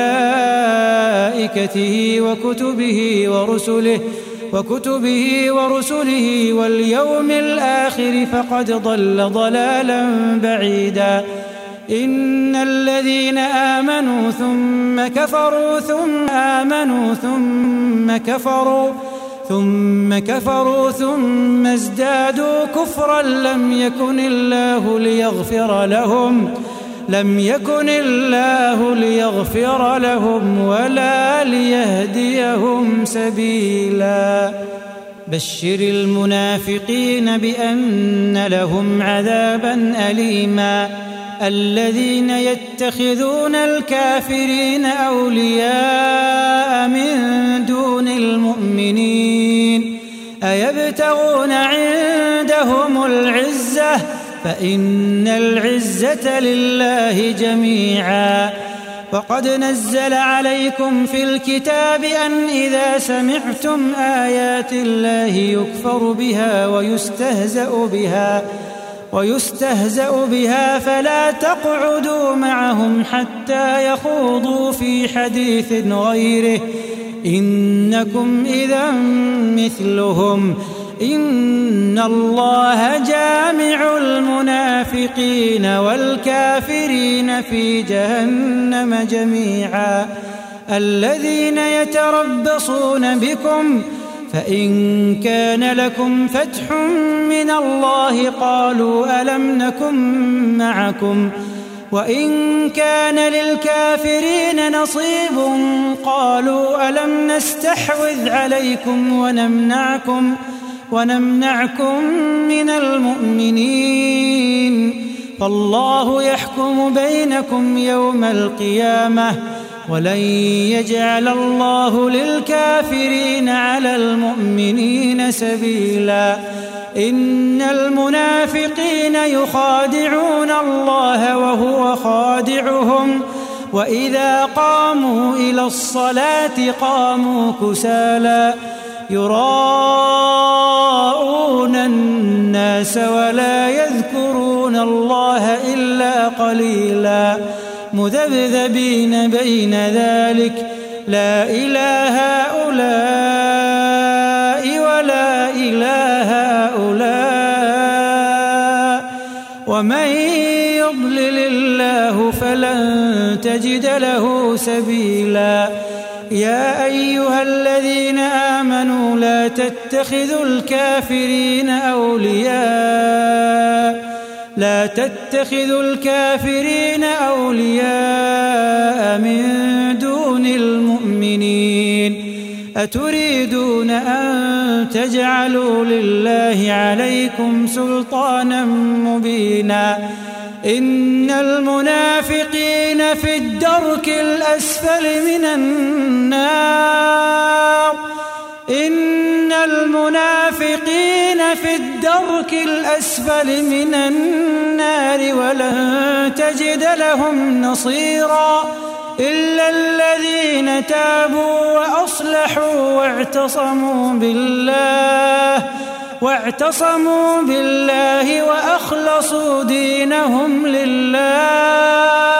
B: وملائكته وكتبه ورسله وكتبه ورسله واليوم الآخر فقد ضل ضلالا بعيدا إن الذين آمنوا ثم كفروا ثم آمنوا ثم كفروا ثم كفروا ثم ازدادوا كفرا لم يكن الله ليغفر لهم لم يكن الله ليغفر لهم ولا ليهديهم سبيلا بشر المنافقين بأن لهم عذابا أليما الذين يتخذون الكافرين أولياء من دون المؤمنين أيبتغون عندهم العزة فإن العزة لله جميعا وقد نزل عليكم في الكتاب أن إذا سمعتم آيات الله يكفر بها ويستهزأ بها ويستهزأ بها فلا تقعدوا معهم حتى يخوضوا في حديث غيره إنكم إذا مثلهم إن الله جامع المنافقين والكافرين في جهنم جميعا. الذين يتربصون بكم فإن كان لكم فتح من الله قالوا ألم نكن معكم وإن كان للكافرين نصيب قالوا ألم نستحوذ عليكم ونمنعكم ونمنعكم من المؤمنين فالله يحكم بينكم يوم القيامة ولن يجعل الله للكافرين على المؤمنين سبيلا. إن المنافقين يخادعون الله وهو خادعهم وإذا قاموا إلى الصلاة قاموا كسالى يراءون الناس ولا يذكرون الله إلا قليلا مذبذبين بين ذلك لا إله هؤلاء ولا إله هؤلاء ومن يضلل الله فلن تجد له سبيلا. يا أيها الذين آمنوا لا تتخذوا الكافرين أولياء لا تتخذوا الكافرين أولياء من دون المؤمنين أتريدون أن تجعلوا لله عليكم سلطانا مبينا. إن المنافقين في الدرك الأسفل من النار إن المنافقين في الدرك الأسفل من النار ولن تجد لهم نصيرا إلا الذين تابوا وأصلحوا واعتصموا بالله واعتصموا بالله وأخلصوا دينهم لله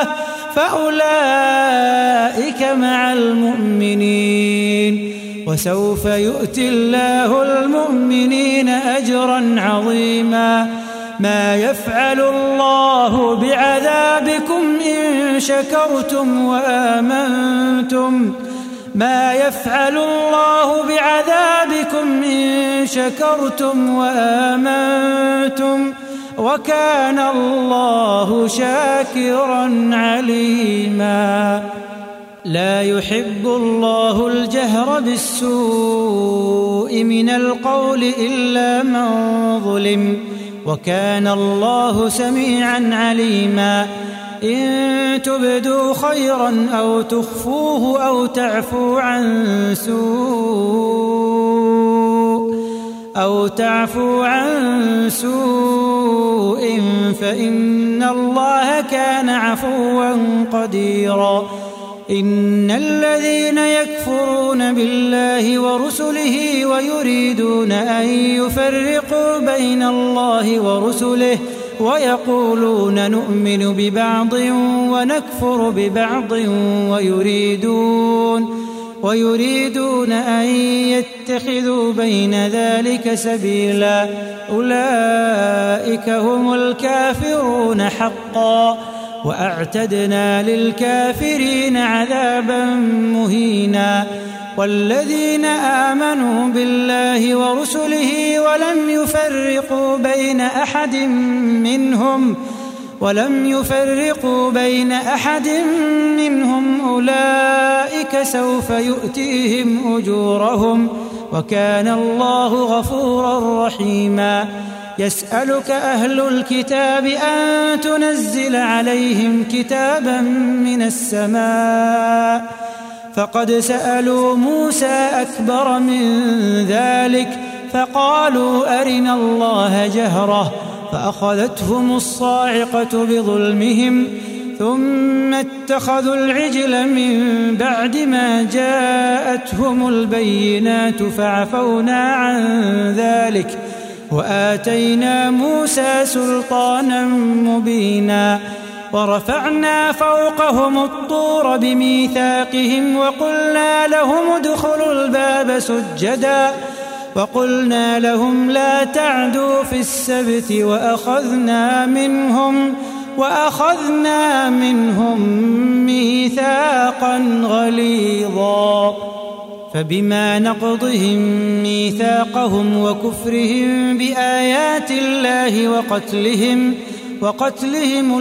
B: فأولئك مع المؤمنين وسوف يؤتي الله المؤمنين أجرا عظيما. ما يفعل الله بعذابكم إن شكرتم وآمنتم ما يفعل الله بعذابكم إن شكرتم وآمنتم وكان الله شاكرا عليما. لا يحب الله الجهر بالسوء من القول إلا من ظلم وكان الله سميعا عليما. إن تبدوا خيرا أو تخفوه أو تعفو عن سوء أو تعفو عن سوء فإن الله كان عفوا قديرا. إن الذين يكفرون بالله ورسله ويريدون أن يفرقوا بين الله ورسله ويقولون نؤمن ببعض ونكفر ببعض ويريدون ويريدون أن يتخذوا بين ذلك سبيلا أولئك هم الكافرون حقا وأعتدنا للكافرين عذابا مهينا. والذين آمنوا بالله ورسله ولم يفرقوا بين أحد منهم ولم يفرقوا بين أحد منهم أولئك سوف يؤتيهم أجورهم وكان الله غفورا رحيما. يسألك أهل الكتاب أن تنزل عليهم كتابا من السماء فقد سألوا موسى أكبر من ذلك فقالوا أرنا الله جهرة فأخذتهم الصاعقة بظلمهم ثم اتخذوا العجل من بعد ما جاءتهم البينات فعفونا عن ذلك وآتينا موسى سلطانا مبينا. ورفعنا فوقهم الطور بميثاقهم وقلنا لهم ادخلوا الباب سجدا وقلنا لهم لا تعدوا في السبت وأخذنا منهم وأخذنا منهم ميثاقا غليظا فبما نقضهم ميثاقهم وكفرهم بآيات الله وقتلهم وقتلهم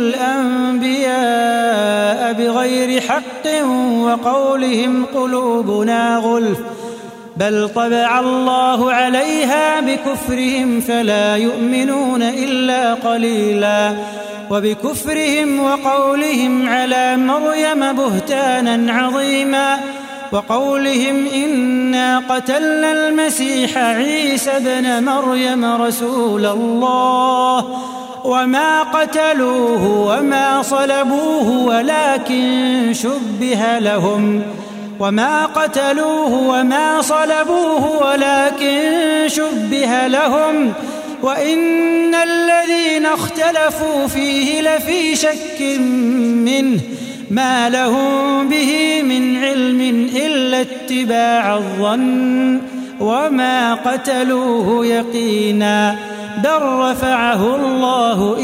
B: الأنبياء بغير حق وقولهم قلوبنا غلف بل طبع الله عليها بكفرهم فلا يؤمنون إلا قليلا وبكفرهم وقولهم على مريم بهتانا عظيما وقولهم إنا قتلنا المسيح عيسى ابن مريم رسول الله وما قتلوه وما صلبوه ولكن شبه لهم وما قتلوه وما صلبوه ولكن شبه لهم وإن الذين اختلفوا فيه لفي شك منه ما لهم به من علم إلا اتباع الظن وما قتلوه يقينا بل رفعه الله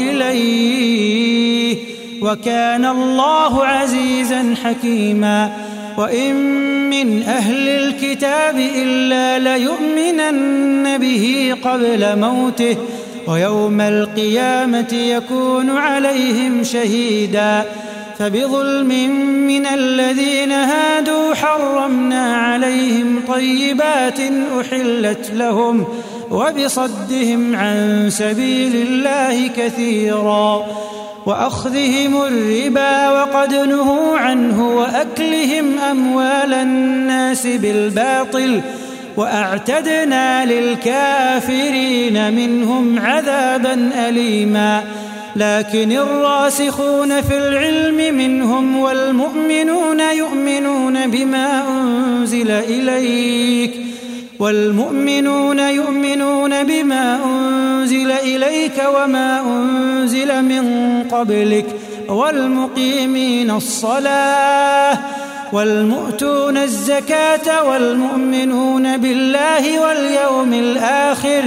B: إليه وكان الله عزيزا حكيما وإن من أهل الكتاب إلا ليؤمنن به قبل موته ويوم القيامة يكون عليهم شهيدا فبظلم من الذين هادوا حرمنا عليهم طيبات أحلت لهم وبصدهم عن سبيل الله كثيرا وأخذهم الربا وقد نهوا عنه وأكلهم أموال الناس بالباطل وأعتدنا للكافرين منهم عذابا أليما لكن الراسخون في العلم منهم والمؤمنون يؤمنون بما أنزل إليك والمؤمنون يؤمنون بما أنزل إليك وما أنزل من قبلك والمقيمين الصلاة والمؤتون الزكاة والمؤمنون بالله واليوم الآخر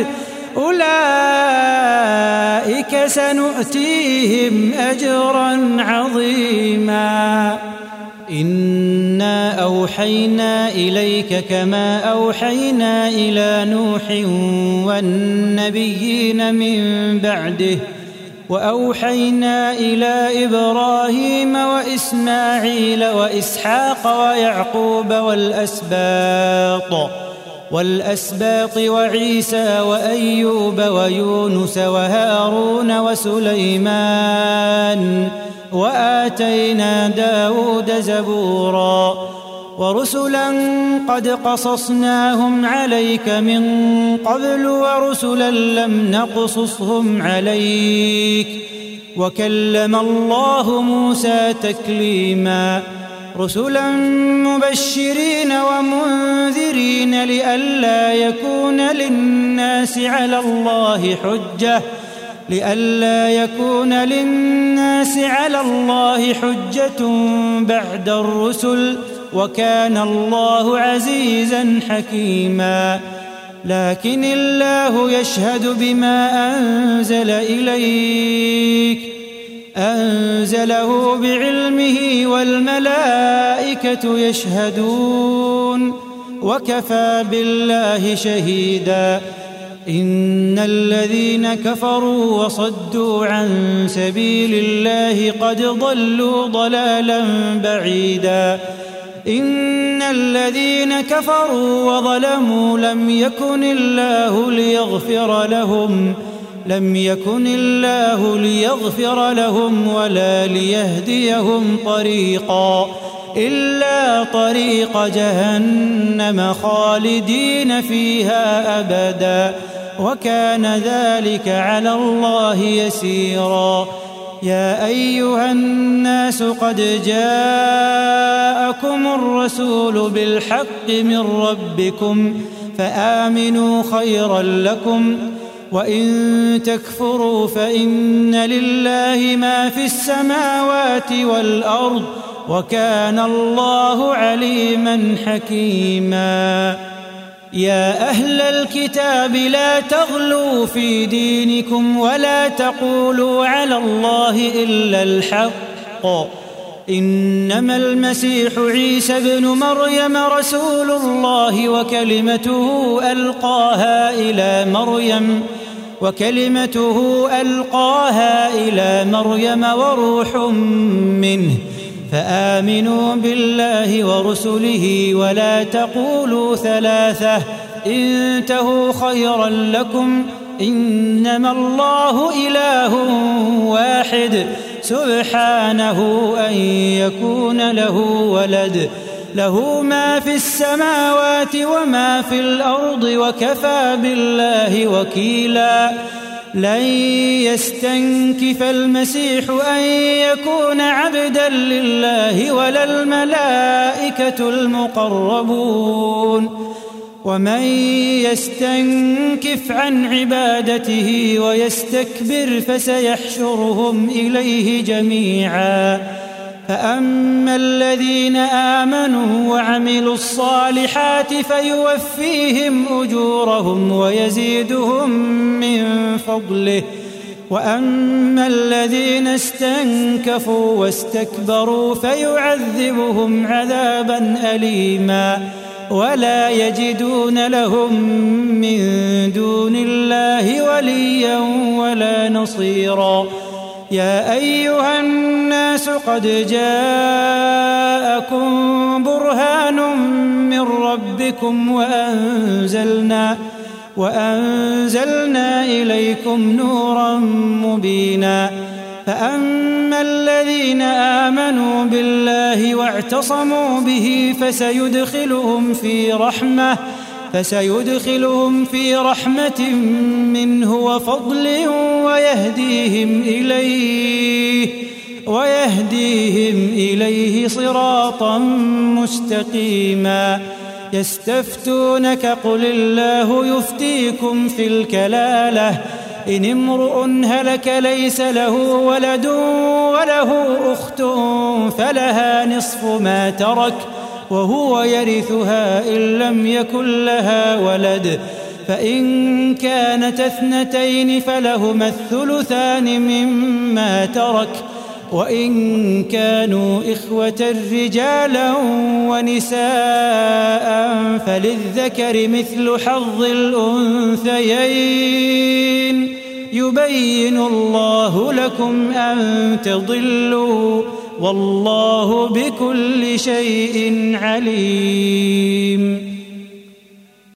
B: أولئك سنؤتيهم أجرا عظيما إنا أوحينا إليك كما أوحينا إلى نوح والنبيين من بعده وأوحينا إلى إبراهيم وإسماعيل وإسحاق ويعقوب والأسباط والأسباط وعيسى وأيوب ويونس وهارون وسليمان وآتينا داود زبورا ورسلا قد قصصناهم عليك من قبل ورسلا لم نقصصهم عليك وكلم الله موسى تكليما رسلا مبشرين ومنذرين لئلا يكون للناس على الله حجة لئلا يكون للناس على الله حجة بعد الرسل وكان الله عزيزا حكيما لكن الله يشهد بما أنزل إليك أنزله بعلمه والملائكة يشهدون وكفى بالله شهيدا إن الذين كفروا وصدوا عن سبيل الله قد ضلوا ضلالا بعيدا إن الذين كفروا وظلموا لم يكن الله ليغفر لهم لم يكن الله ليغفر لهم ولا ليهديهم طريقا إلا طريق جهنم خالدين فيها أبدا وكان ذلك على الله يسيرا يا أيها الناس قد جاءكم الرسول بالحق من ربكم فآمنوا خيرا لكم وإن تكفروا فإن لله ما في السماوات والأرض وكان الله عليما حكيما يا أهل الكتاب لا تغلوا في دينكم ولا تقولوا على الله إلا الحق إنما المسيح عيسى ابن مريم رسول الله وكلمته ألقاها إلى مريم وكلمته ألقاها إلى مريم وروح منه فآمنوا بالله ورسله ولا تقولوا ثلاثة انتهوا خيرا لكم إنما الله إله واحد سبحانه أن يكون له ولد له ما في السماوات وما في الأرض وكفى بالله وكيلا لن يستنكف المسيح أن يكون عبدا لله ولا الملائكة المقربون ومن يستنكف عن عبادته ويستكبر فسيحشرهم إليه جميعا فأما الذين آمنوا وعملوا الصالحات فيوفيهم أجورهم ويزيدهم من فضله وأما الذين استنكفوا واستكبروا فيعذبهم عذابا أليما ولا يجدون لهم من دون الله وليا ولا نصيرا يا أيها الناس قد جاءكم برهان من ربكم وأنزلنا وأنزلنا إليكم نورا مبينا فأما الذين آمنوا بالله واعتصموا به فسيدخلهم في رحمة فسيدخلهم في رحمة منه وفضل ويهديهم إليه ويهديهم إليه صراطا مستقيما يستفتونك قل الله يفتيكم في الكلالة إن امرؤ هلك ليس له ولد وله أخت فلها نصف ما ترك وهو يرثها إن لم يكن لها ولد فإن كانت اثنتين فلهما الثلثان مما ترك وإن كانوا إخوة رجالا ونساء فللذكر مثل حظ الأنثيين يبين الله لكم أن تضلوا والله بكل شيء عليم